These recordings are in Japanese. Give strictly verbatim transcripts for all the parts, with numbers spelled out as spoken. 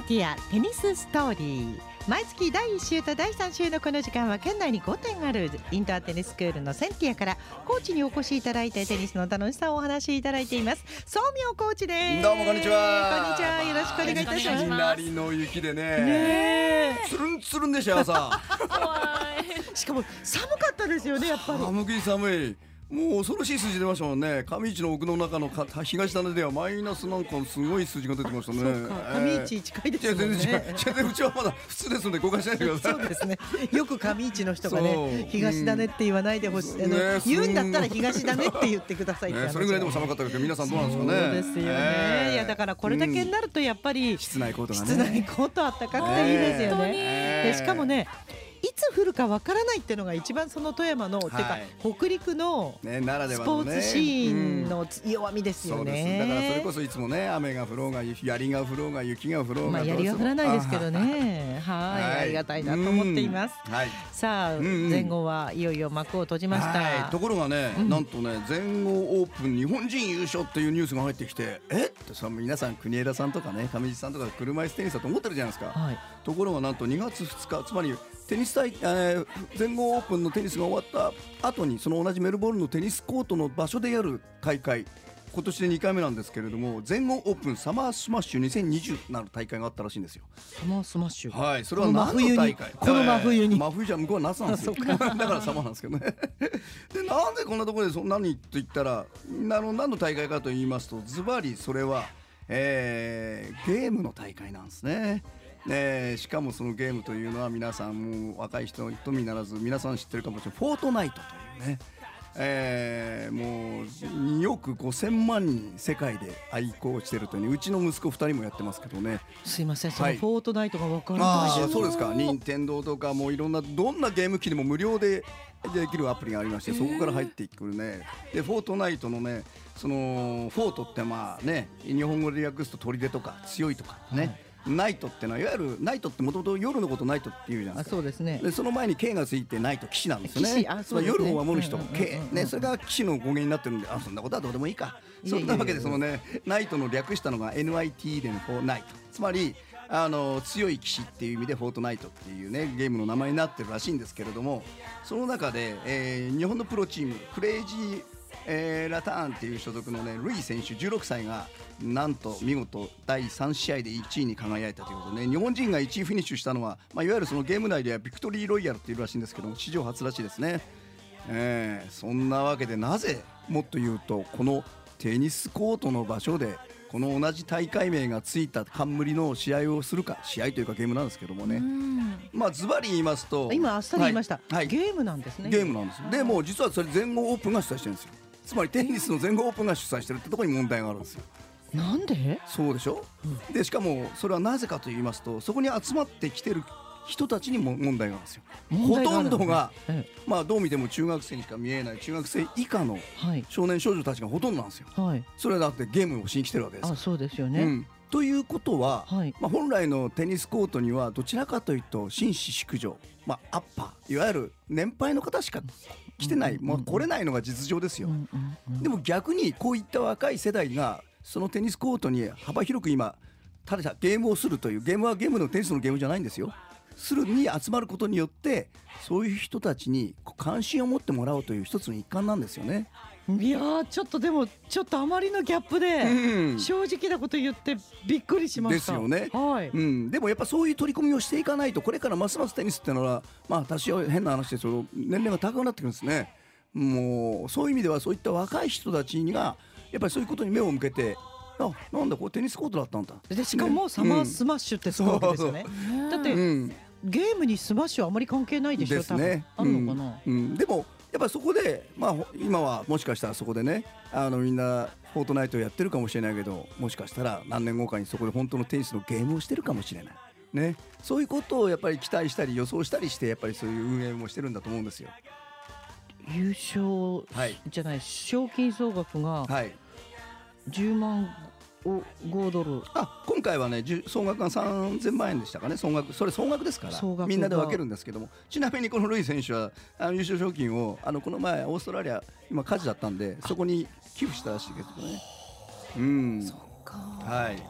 ティアテニスストーリー。毎月だいいっ週とだいさん週のこの時間は県内にご店あるインターテニススクールのセンティアからコーチにお越しいただいてテニスの楽しさをお話しいただいています。宗明コーチです。 どうもこんにちは。 こんにちは、よろしくお願いいたします。 いきなりの雪でね、 ねつるんつるんでしたよ朝。 しかも寒かったですよね、やっぱり。 寒い寒い。もう恐ろしい数字出ましたもんね。上市の奥の中のか東種ではマイナスなんかすごい数字が出てましたね。 そうか、上市近いですもんね。 いや全然違う。全然うちはまだ普通ですので誤解しないでください。 そうですね。よく上市の人がね、東種って言わないでほしい、うん、あのね、 言うんだったら東種って言ってくださいって話、 ね、それぐらいでも寒かったけど皆さんどうなんですかね。 そうですよね、えー、いやだからこれだけになるとやっぱり、うん、 室内コートがね、 室内コートあったかくていいですよね。 えー、 でしかもね、いつ降るかわからないっていうのが一番その富山の、はい、てか北陸のスポーツシーンの弱みですよね。 そうです。だからそれこそいつもね、雨が降ろうが槍が降ろうが雪が降ろうが、 まあ、槍は降らないですけどね。はい、はい、ありがたいなと思っています。はい、さあ、うんうん、全豪はいよいよ幕を閉じました。 はい、ところがね、うん、なんとね、全豪オープン日本人優勝っていうニュースが入ってきて、えってさ、皆さん国枝さんとかね、上地さんとか車椅子テニスだと思ってるじゃないですか。はい、ところがなんとにがつふつか、つまりテニス大、えー、全豪オープンのテニスが終わった後にその同じメルボルンのテニスコートの場所でやる大会、今年でにかいめなんですけれども、全豪オープンサマースマッシュにせんにじゅうなる大会があったらしいんですよ。 サマースマッシュ、 はい、それは何の大会、 この真冬に、 真冬じゃ向こうは夏なんですよ。だからサマーなんですけどね。で、なんでこんなところでそんなにと言ったら、あの何の大会かと言いますと、ズバリそれは、えー、ゲームの大会なんですね。ね、しかもそのゲームというのは皆さんもう若い人のみならず皆さん知ってるかもしれないフォートナイトというね、えー、もうにおくごせんまんにん世界で愛好してるという、うちの息子ふたりもやってますけどね。 すいません、そのフォートナイトが分からないです。 あ、そうですか。任天堂とかもういろんなどんなゲーム機でも無料でできるアプリがありまして、そこから入ってくるね。でフォートナイトのね、そのフォートってまあね、日本語で訳すと砦とか強いとかね、はい、ナイトってのはいわゆるナイトってもともと夜のことナイトっていうじゃないですか。 あ、そうですね。 でその前に K がついてナイト、騎士なんですよね。 あ、そうですね。 夜を守る人、K ね、それが騎士の語源になってるんで、あ、そんなことはどうでもいいか。そんなわけでそのね、ナイトの略したのが エヌアイティー でのフォーナイト、つまりあの強い騎士っていう意味でフォートナイトっていうねゲームの名前になってるらしいんですけれども、その中で、えー、日本のプロチームクレイジーえー、ラターンっていう所属のねルイ選手じゅうろくさいがなんと見事だいさん試合でいちいに輝いたということでね、日本人がいちいフィニッシュしたのは、まあ、いわゆるそのゲーム内ではビクトリーロイヤルっていうらしいんですけども、史上初らしいですね。えー、そんなわけで、なぜもっと言うとこのテニスコートの場所でこの同じ大会名がついた冠の試合をするか、試合というかゲームなんですけどもね、まあズバリ言いますと、 今あっさり言いました、はいはい、ゲームなんですね。 ゲームなんです。でも実はそれ全豪オープンが主催してるんですよ。つまりテニスの全豪オープンが主催してるってところに問題があるんですよ。 なんで？ そうでしょ、うん、でしかもそれはなぜかと言いますと、そこに集まってきてる人たちにも問題があるんですよ。ほとんどが、ええ、まあどう見ても中学生にしか見えない中学生以下の少年少女たちがほとんどなんですよ。はい、それはだってゲームをしに来てるわけですから。 あ、そうですよね。うん、 ということは、はい、まあ、本来のテニスコートにはどちらかというと紳士淑女、まあ、アッパー、いわゆる年配の方しか来てない、うんうんうん、まあ、来れないのが実情ですよ。うんうんうん、でも逆にこういった若い世代がそのテニスコートに幅広く今ただゲームをするという、ゲームはゲームのテニスのゲームじゃないんですよ。するに集まることによってそういう人たちに関心を持ってもらおうという一つの一環なんですよね。 いやー、ちょっとでもちょっとあまりのギャップで、うん、正直なこと言ってびっくりしました。 ですよね。 はい、 うん、でもやっぱそういう取り組みをしていかないと、これからますますテニスっていうのは、まあ私は変な話ですけど年齢が高くなってくるんですね。もうそういう意味ではそういった若い人たちにがやっぱりそういうことに目を向けて、あ、なんだこれテニスコートだったんだ。 でしかもサマースマッシュってすごいわけですよね。うん、だって、うん、ゲームにスマッシュはあまり関係ないでしょ。 ですね。 多分あるのかな。 うんうん、でもやっぱそこで、まあ、今はもしかしたらそこでね、あのみんなフォートナイトをやってるかもしれないけど、もしかしたら何年後かにそこで本当のテニスのゲームをしてるかもしれない、ね、そういうことをやっぱり期待したり予想したりして、やっぱりそういう運営もしてるんだと思うんですよ。 優勝、はい、じゃない、賞金総額がじゅうまんごドル、 あ、今回はね総額がさんぜんまんえんでしたかね。総額、それ総額ですからみんなで分けるんですけども、ちなみにこのルイ選手はあの優勝賞金をあのこの前オーストラリア今火事だったんでそこに寄付したらしいですけどね。うん、 そっか、 はい。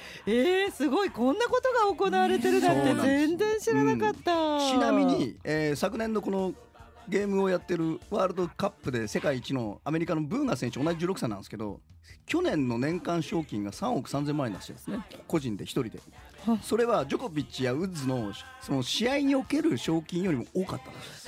えー、すごい、こんなことが行われてるなんて全然知らなかった、 うん、ちなみに、えー、昨年のこのゲームをやってるワールドカップで世界一のアメリカのブーガ選手、同じじゅうろくさいなんですけど、去年の年間賞金がさんおくさんぜんまんえんらしいですね、個人で一人で。それはジョコビッチやウッズのその試合における賞金よりも多かったらしいです。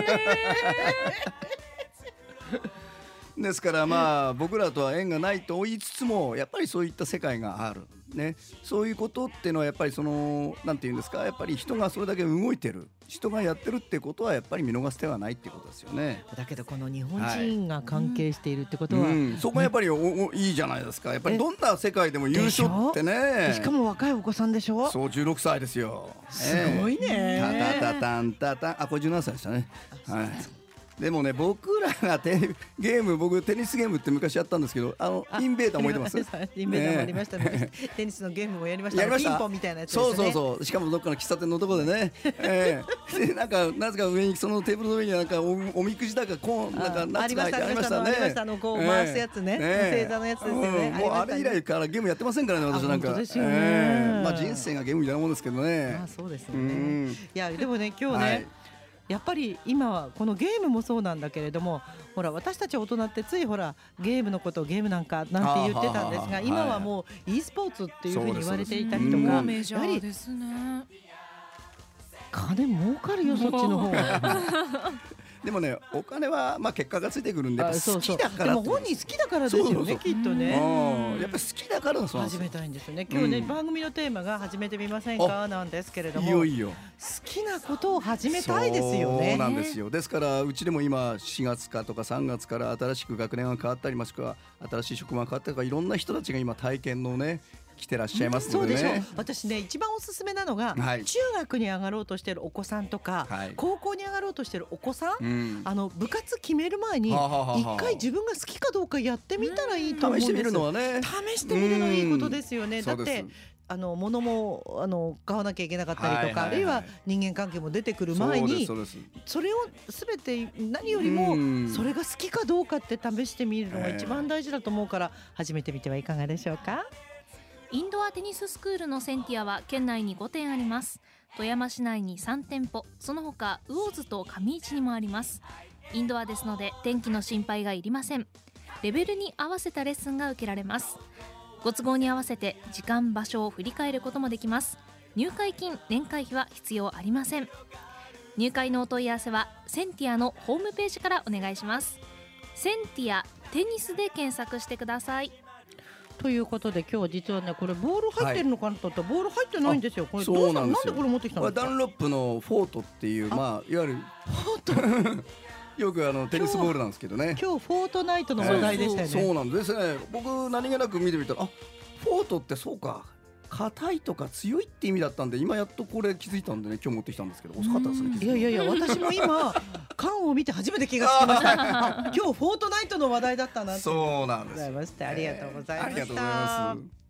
ですからまあ僕らとは縁がないと言いつつも、やっぱりそういった世界がある、ね、そういうことっていうのはやっぱりそのなんていうんですか、やっぱり人がそれだけ動いてる、人がやってるってことはやっぱり見逃す手はないってことですよね。 だけどこの日本人が関係しているってことは、 はい、うん、そこがやっぱりおおいいじゃないですか。やっぱりどんな世界でも優勝ってね。 しかも若いお子さんでしょ。 そう、じゅうろくさいですよ。 すごいね。 タタタタンタタン、あ、これじゅうななさいでしたね。はい。でもね、僕らがテゲーム僕テニスゲームって昔やったんですけど、あのインベーダー覚えてます？ インベーダーもありましたね。テニスのゲームもやりましたね。ピンポンみたいなやつですね。 そうそうそう。しかもどっかの喫茶店のところでね、えー、でなんかなぜか上にそのテーブルの上になんか お, おみくじだかこうなんかナッツが入ってありましたね。 ありましたのこう回すやつね。星座のやつですよね。 もうあれ以来からゲームやってませんからね、私なんか。 本当ですよね。 まあ人生がゲームみたいなもんですけどね。 あ、そうですよね。いやでもね、今日ね。やっぱり今はこのゲームもそうなんだけれども、ほら私たち大人ってついほらゲームのことをゲームなんかなんて言ってたんですが、今はもう e スポーツっていうふうに言われていたりとか、やはり金儲かるよ、そっちの方が。 でもね、お金はまあ結果がついてくるんで、好きだから。 でも本人好きだからですよね、きっとね。 やっぱり好きだから始めたいんですよね。今日ね、番組のテーマが始めてみませんかなんですけれども、 いよいよ好きなことを始めたいですよね。 そうなんですよ。ですからうちでも今しがつかとかさんがつから新しく学年が変わったり、もしくは新しい職場が変わったりとか、いろんな人たちが今体験のね来てらっしゃいますのでね。 そうでしょう。私ね、一番おすすめなのが、はい、中学に上がろうとしているお子さんとか、はい、高校に上がろうとしているお子さん、うん、あの部活決める前に一回自分が好きかどうかやってみたらいいと思うんです。 試してみるのはね、 試してみるのいいことですよね。だってあの物もあの買わなきゃいけなかったりとか、はいはいはい、あるいは人間関係も出てくる前に そ, それを全て何よりもそれが好きかどうかって試してみるのが一番大事だと思うから、始めてみてはいかがでしょうか。 インドアテニススクールのセンティアは県内にごてんあります。富山市内にさんてんぽ、その他魚津と上市にもあります。インドアですので天気の心配がいりません。レベルに合わせたレッスンが受けられます。ご都合に合わせて時間場所を振り返ることもできます。入会金年会費は必要ありません。入会のお問い合わせはセンティアのホームページからお願いします。センティアテニスで検索してください。 ということで今日実はね、これボール入ってるのかなと思ったらボール入ってないんですよ。これどうしたの？なんでこれ持ってきたの？ これダンロップのフォートっていう、まあいわゆるフォートよくあのテニスボールなんですけどね。 今日フォートナイトの話題でしたよね。 そうなんですね。僕何気なく見てみたら、あ、フォートってそうか、硬いとか強いって意味だったんで、今やっとこれ気づいたんでね、今日持ってきたんですけど、遅かったですね。 いやいやいや、私も今缶を見て初めて気がつきました。今日フォートナイトの話題だったなって。 そうなんです。 ありがとうございました。 ありがとうございます。